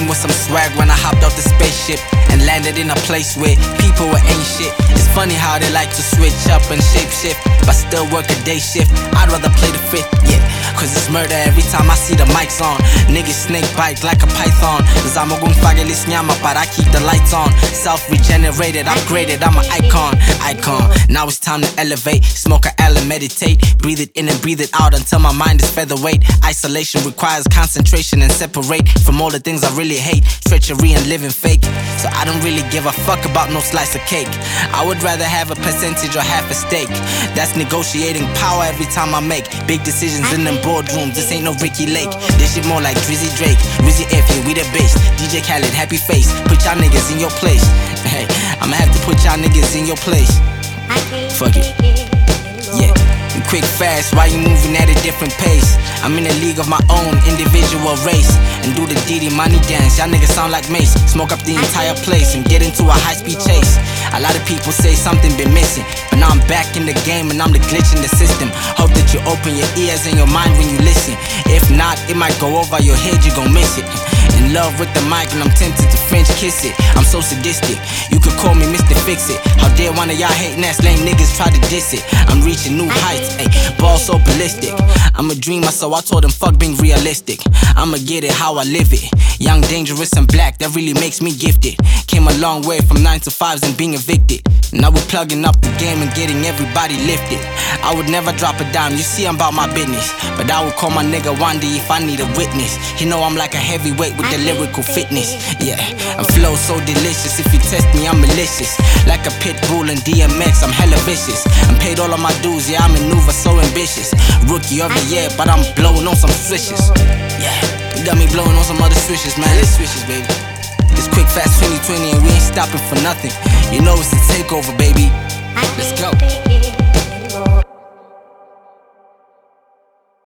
came with some swag when I hopped off the spaceship and landed in a place where people ain't shit. It's funny how they like to switch up and shape shift, but still work a day shift. I'd rather play the fifth, yeah, cause it's murder every time I see the mics on. Niggas snake bite like a python. Zama gung fagelis nyama, but I keep the lights on. Self-regenerated, upgraded, I'm an icon. Now it's time to elevate. Smoke a L and meditate. Breathe it in and breathe it out until my mind is featherweight. Isolation requires concentration and separate from all the things I really hate. Treachery and living fake. So I don't really give a fuck about no slice of cake. I would rather have a percentage or half a stake. That's negotiating power every time I make big decisions in them boardrooms. This ain't no Ricky Lake. This shit more like Drizzy Drake. Rizzy F, yeah, we the bass. DJ Khaled, happy face. Put y'all niggas in your place. Hey, I'ma have to put y'all niggas in your place. Fuck it. Yeah. Quick, fast, why you moving at a different pace? I'm in a league of my own, individual race. And do the Diddy money dance, y'all niggas sound like Mace. Smoke up the entire place and get into a high-speed chase. A lot of people say something been missing, but now I'm back in the game and I'm the glitch in the system. Hope that you open your ears and your mind when you listen. If not, it might go over your head, you gon' miss it. In love with the mic and I'm tempted to French kiss it. I'm so sadistic, you could call me Mr. Fix It. How dare one of y'all hating ass lame niggas try to diss it. I'm reaching new heights, ayy, ball so ballistic. I'm a dreamer, so I told him fuck being realistic. I'ma get it how I live it. Young, dangerous and black, that really makes me gifted. Came a long way from 9 to 5s and being evicted. Now we're plugging up the game and getting everybody lifted. I would never drop a dime, you see I'm about my business. But I would call my nigga Wandy if I need a witness. He know I'm like a heavyweight with the lyrical fitness. Yeah, I flow so delicious, if you test me I'm malicious. Like a pit bull and DMX, I'm hella vicious. I'm paid all of my dues, yeah I maneuver so ambitious. Rookie of the year, but I'm blowing on some swishes. Yeah, you got me blowing on some other swishes, man, let's swishes, baby. It's quick, fast 2020 and we ain't stopping for nothing. You know it's the takeover, baby. Let's go.